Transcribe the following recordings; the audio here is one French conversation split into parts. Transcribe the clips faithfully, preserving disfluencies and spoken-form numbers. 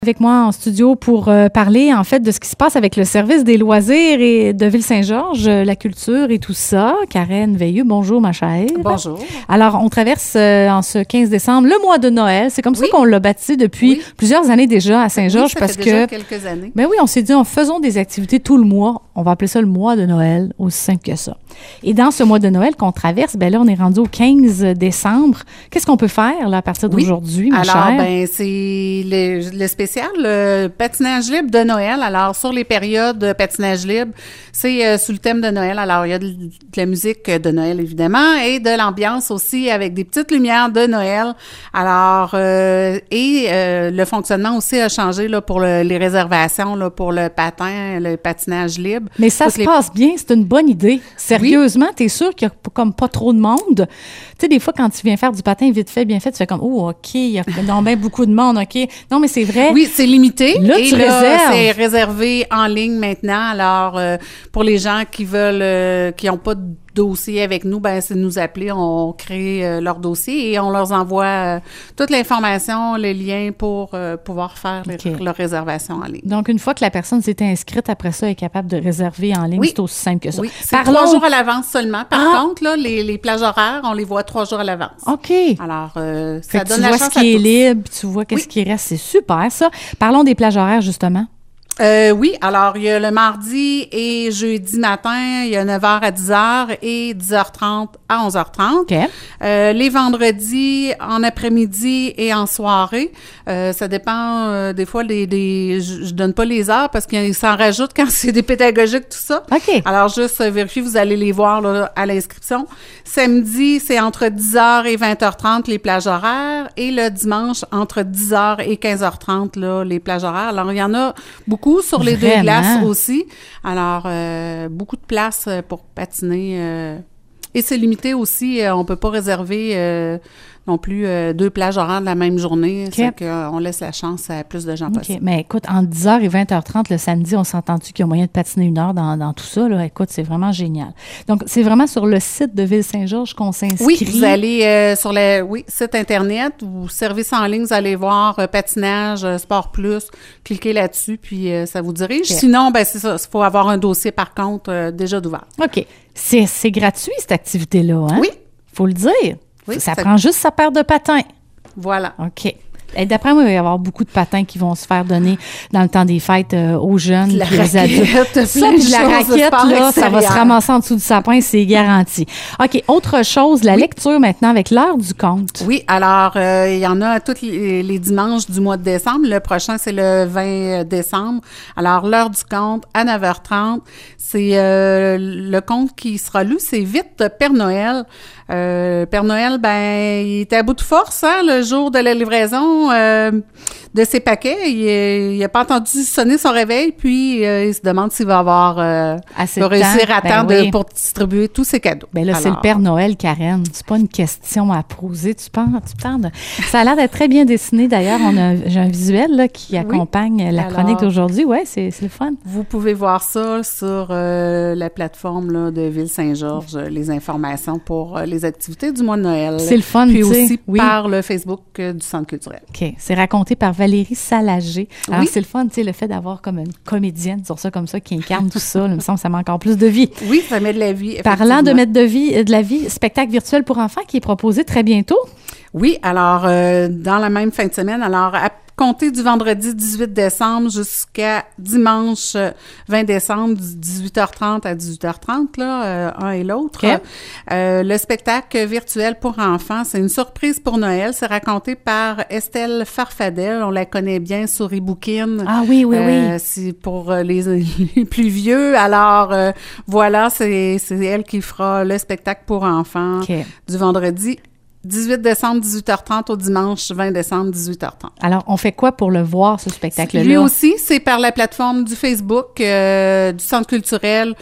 Avec moi en studio pour euh, parler en fait de ce qui se passe avec le service des loisirs et de Ville-Saint-Georges, euh, la culture et tout ça. Karen Veilleux, bonjour ma chère. Bonjour. Alors, on traverse euh, en ce quinze décembre le mois de Noël. C'est comme oui. ça qu'on l'a baptisé depuis oui. plusieurs années déjà à Saint-Georges oui, ça parce fait que déjà quelques années. Ben oui, on s'est dit, en faisons des activités tout le mois. On va appeler ça le mois de Noël, aussi simple que ça. Et dans ce mois de Noël qu'on traverse, ben là, on est rendu au quinze décembre. Qu'est-ce qu'on peut faire là à partir oui. d'aujourd'hui, ma Alors, chère? ben c'est le, le spécial le patinage libre de Noël. Alors, sur les périodes de patinage libre, c'est euh, sous le thème de Noël. Alors, il y a de, de la musique de Noël, évidemment, et de l'ambiance aussi avec des petites lumières de Noël. Alors, euh, et euh, le fonctionnement aussi a changé là, pour le, les réservations là, pour le patin, le patinage libre. Mais ça Toutes se les... passe bien, c'est une bonne idée. Sérieusement, oui. T'es sûr qu'il y a comme pas trop de monde? Tu sais, des fois, quand tu viens faire du patin vite fait, bien fait, tu fais comme, oh, OK, il y a donc bien beaucoup de monde, OK. Non, mais c'est vrai. Oui, c'est limité. Là, et tu là, réserves. C'est réservé en ligne maintenant. Alors, euh, pour les gens qui veulent, euh, qui n'ont pas de dossier avec nous, ben c'est de nous appeler, on crée euh, leur dossier et on leur envoie euh, toute l'information, les liens pour euh, pouvoir faire les, okay. leur réservation en ligne. Donc, une fois que la personne s'est inscrite, après ça, elle est capable de réserver en ligne. Oui. C'est aussi simple que ça. Oui, c'est Parlons... trois jours à l'avance seulement. Par ah. contre, là, les, les plages horaires, on les voit trois jours à l'avance. OK. Alors, euh, ça fait donne tu la vois chance ce qui à est tous. libre, tu vois qu'est-ce oui. qui reste. C'est super, ça. Parlons des plages horaires, justement. Euh, oui, alors il y a le mardi et jeudi matin, il y a neuf heures à dix heures et dix heures trente à onze heures trente. Okay. Euh, les vendredis en après-midi et en soirée, euh, ça dépend euh, des fois des, des je, je donne pas les heures parce qu'ils s'en rajoutent quand c'est des pédagogiques tout ça. Okay. Alors juste euh, vérifiez, vous allez les voir là, à l'inscription. Samedi, c'est entre dix heures et vingt heures trente les plages horaires et le dimanche entre dix heures et quinze heures trente là les plages horaires. Alors il y en a beaucoup sur les Vraiment? deux glaces aussi. Alors, euh, beaucoup de place pour patiner. Euh, et c'est limité aussi. Euh, on peut pas réserver euh, non plus euh, deux plages horaires de la même journée. Okay. C'est qu'on laisse la chance à plus de gens okay. possible. Mais écoute, entre dix heures et vingt heures trente le samedi, on s'entend-tu qu'il y a moyen de patiner une heure dans, dans tout ça? Là? Écoute, c'est vraiment génial. Donc, c'est vraiment sur le site de Ville-Saint-Georges qu'on s'inscrit? Oui, vous allez euh, sur le oui, site Internet ou service en ligne, vous allez voir euh, patinage, euh, sport plus, cliquez là-dessus, puis euh, ça vous dirige. Okay. Sinon, ben c'est ça, il faut avoir un dossier, par contre, euh, déjà d'ouvert. OK. C'est, c'est gratuit, cette activité-là, hein? Oui. Faut le dire. Oui, ça, ça ça prend juste sa paire de patins. Voilà. OK. Et d'après moi, il va y avoir beaucoup de patins qui vont se faire donner dans le temps des fêtes euh, aux jeunes, la puis raquette, aux adultes. Ça, puis la raquette, là, ça va se ramasser en dessous du sapin, c'est garanti. OK, autre chose, la oui. lecture maintenant avec l'heure du conte. Oui, alors, euh, il y en a tous les, les dimanches du mois de décembre. Le prochain, c'est le vingt décembre. Alors, l'heure du conte à neuf heures trente. C'est euh, le conte qui sera lu, c'est Vite Père Noël. Euh, Père Noël, ben, il était à bout de force, hein, le jour de la livraison euh, de ses paquets. Il n'a pas entendu sonner son réveil, puis euh, il se demande s'il va avoir euh, va réussir à temps ben oui. de, pour distribuer tous ses cadeaux. Ben là, Alors, c'est le Père Noël, Karen. C'est pas une question à poser. Tu penses, tu parles de... Ça a l'air d'être très bien dessiné. D'ailleurs, on a, j'ai un visuel là, qui accompagne oui. la Alors, chronique d'aujourd'hui. Oui, c'est, c'est le fun. Vous pouvez voir ça sur euh, la plateforme là, de Ville-Saint-Georges, les informations pour euh, les activités du mois de Noël. C'est le fun, puis aussi aussi oui. par le Facebook euh, du Centre culturel. OK. C'est raconté par Valérie Salager. Alors, oui. c'est le fun, tu sais, le fait d'avoir comme une comédienne sur ça, comme ça, qui incarne tout ça. Il me semble que ça met encore plus de vie. Oui, ça met de la vie. Parlant de mettre de vie, de la vie, spectacle virtuel pour enfants qui est proposé très bientôt. Oui, alors, euh, dans la même fin de semaine, alors, à compter du vendredi dix-huit décembre jusqu'à dimanche vingt décembre, du dix-huit heures trente à dix-huit heures trente, là, euh, un et l'autre. Okay. Euh, le spectacle virtuel pour enfants, c'est une surprise pour Noël. C'est raconté par Estelle Farfadel. On la connaît bien sur eBookin. Ah oui, oui, euh, oui. C'est pour les, les plus vieux. Alors, euh, voilà, c'est, c'est elle qui fera le spectacle pour enfants okay. du vendredi dix-huit décembre, dix-huit heures trente au dimanche vingt décembre, dix-huit heures trente. Alors, on fait quoi pour le voir, ce spectacle-là? Lui aussi, c'est par la plateforme du Facebook euh, du Centre culturel.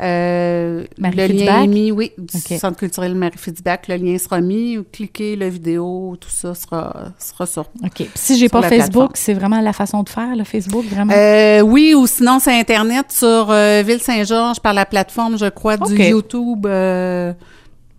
Euh, Marie le Fitzbach? lien est mis, oui, du okay. Centre culturel Marie Fitzbach. Le lien sera mis. Cliquez la vidéo, tout ça sera, sera sur OK. Si j'ai pas Facebook, plateforme. C'est vraiment la façon de faire, le Facebook, vraiment? Euh, oui, ou sinon, c'est Internet sur euh, Ville-Saint-Georges par la plateforme, je crois, okay. du YouTube... Euh,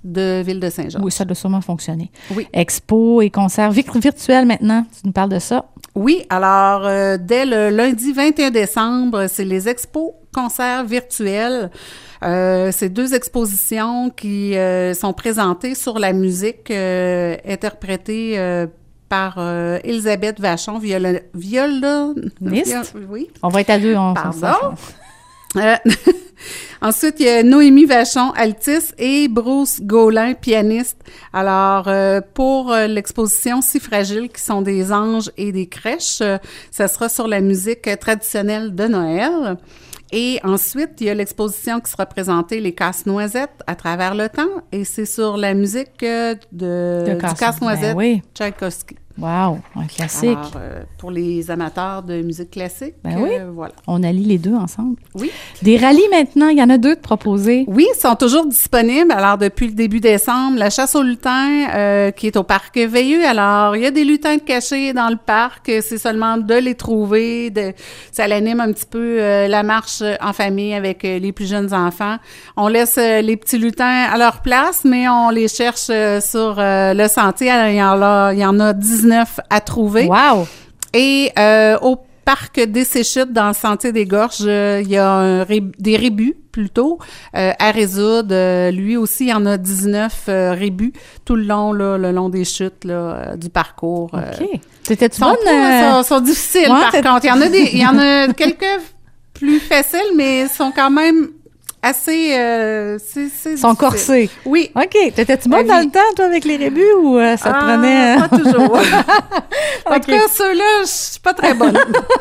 de Ville-de-Saint-Georges. Oui, ça doit sûrement fonctionner. Oui. Expo et concerts virtuels maintenant, tu nous parles de ça? Oui, alors euh, dès le lundi vingt et un décembre, c'est les expos concerts virtuels. Euh, c'est deux expositions qui euh, sont présentées sur la musique euh, interprétée euh, par euh, Elisabeth Vachon, viola, viola, viol, oui. On va être à deux. On Pardon. Euh, ensuite, il y a Noémie Vachon, altiste, et Bruce Gaulin, pianiste. Alors, euh, pour euh, l'exposition Si fragile, qui sont des anges et des crèches, euh, ça sera sur la musique traditionnelle de Noël. Et ensuite, il y a l'exposition qui sera présentée, les Casse-Noisettes à travers le temps, et c'est sur la musique euh, de, de du casse, Casse-Noisette, ben oui. Tchaïkovski. Wow, un classique. Alors, euh, pour les amateurs de musique classique, ben oui. euh, voilà. On allie les deux ensemble. Oui. Des rallyes maintenant, il y en a deux de proposés. Oui, ils sont toujours disponibles. Alors, depuis le début décembre, la chasse aux lutins euh, qui est au parc Veilleux. Alors, il y a des lutins cachés dans le parc. C'est seulement de les trouver. De, ça l'anime un petit peu euh, la marche en famille avec euh, les plus jeunes enfants. On laisse euh, les petits lutins à leur place, mais on les cherche euh, sur euh, le sentier. Alors, il y en a, il y en a dix-neuf à trouver. Wow! Et euh, au parc des Séchutes, dans le Sentier des Gorges, euh, il y a un ré- des rébus, plutôt, euh, à résoudre. Euh, lui aussi, il y en a dix-neuf euh, rébus tout le long, là, le long des chutes là, euh, du parcours. OK. Euh, C'était-tu sont, bonne? pas, sont, sont difficiles, Ouais, par t'es... contre. Il y en a des, il y en a quelques plus faciles, mais sont quand même assez... Euh, c'est, c'est sont corsés. Oui. OK. T'étais-tu bonne dans le temps, toi, avec les rébus, ou euh, ça te ah, prenait... Pas toujours. En okay. tout cas, ceux-là, je suis pas très bonne.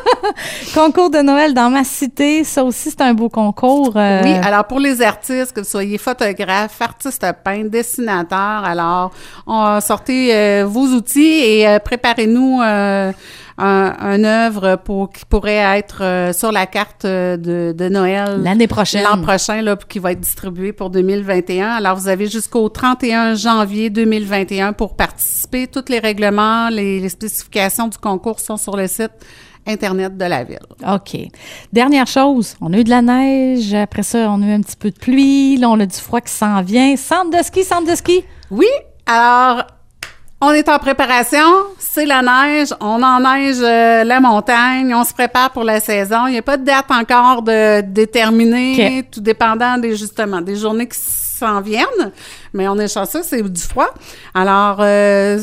Concours de Noël dans ma cité, ça aussi, c'est un beau concours. Euh... Oui, alors pour les artistes, que vous soyez photographe, artiste peintre, dessinateur, alors on, sortez euh, vos outils et euh, préparez-nous euh, un, un œuvre pour qui pourrait être euh, sur la carte de, de Noël l'année prochaine. L'an prochain, là, qui va être distribué pour deux mille vingt et un. Alors, vous avez jusqu'au trente et un janvier deux mille vingt et un pour participer. Tous les règlements, les, les spécifications du concours sont sur le site Internet de la Ville. OK. Dernière chose, on a eu de la neige. Après ça, on a eu un petit peu de pluie. Là, on a du froid qui s'en vient. Centre de ski, centre de ski? Oui, alors... On est en préparation, c'est la neige, on enneige euh, la montagne, on se prépare pour la saison. Il n'y a pas de date encore de déterminée, okay. Tout dépendant des justement des journées qui s'en viennent. Mais on est chanceux, c'est du froid. Alors, euh,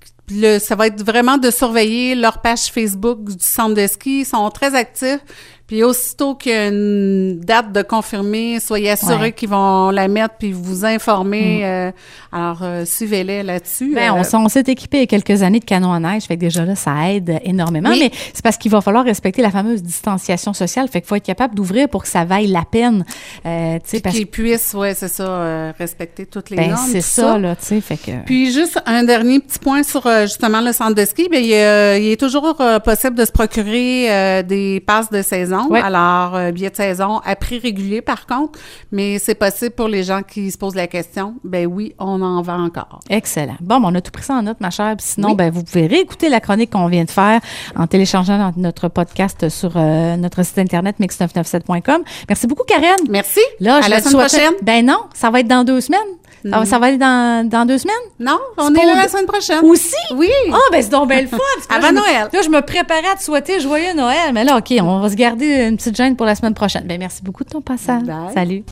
le, ça va être vraiment de surveiller leur page Facebook du centre de ski. Ils sont très actifs. Puis aussitôt qu'il y a une date de confirmer, soyez assurés ouais. qu'ils vont la mettre puis vous informer. Mm. Euh, alors, euh, suivez-les là-dessus. Bien, euh, on, on s'est équipé il y a quelques années de canons à neige, fait que déjà là, ça aide énormément. Oui. Mais c'est parce qu'il va falloir respecter la fameuse distanciation sociale. Fait qu'il faut être capable d'ouvrir pour que ça vaille la peine. Euh, puis parce qu'ils puissent, oui, c'est ça, euh, respecter toutes les ben, normes. c'est ça, ça, là, tu sais, fait que... Puis juste un dernier petit point sur, euh, justement, le centre de ski. Bien, il, euh, il est toujours euh, possible de se procurer euh, des passes de saison. Ouais. Alors, euh, billets de saison à prix régulier, par contre. Mais c'est possible pour les gens qui se posent la question. Ben oui, on en vend encore. Excellent. Bon, ben, on a tout pris ça en note, ma chère. Puis sinon, oui. ben, vous pouvez réécouter la chronique qu'on vient de faire en téléchargeant notre podcast sur euh, notre site internet mix neuf cent quatre-vingt-sept point com. Merci beaucoup, Karen. Merci. Là, à je la semaine souhaite... prochaine. Ben non, ça va être dans deux semaines. Mm. Ça, ça va aller dans, dans deux semaines? Non, on est, est là la semaine prochaine. Aussi? Oui. Ah, oh, ben c'est donc bien le fun. Avant Noël. Me, là, je me préparais à te souhaiter joyeux Noël. Mais là, OK, on va se garder une petite gêne pour la semaine prochaine. Ben merci beaucoup de ton passage. Bye. Salut.